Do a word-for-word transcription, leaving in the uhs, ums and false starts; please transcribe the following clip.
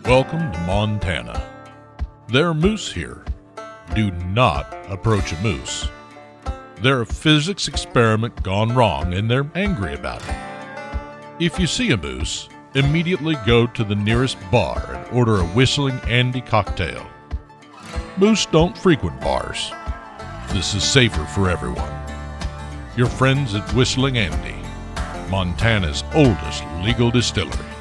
Welcome to Montana. There are moose here. Do not approach a moose. They're a physics experiment gone wrong and they're angry about it. If you see a moose, immediately go to the nearest bar and order a Whistling Andy cocktail. Moose don't frequent bars. This is safer for everyone. Your friends at Whistling Andy, Montana's oldest legal distillery.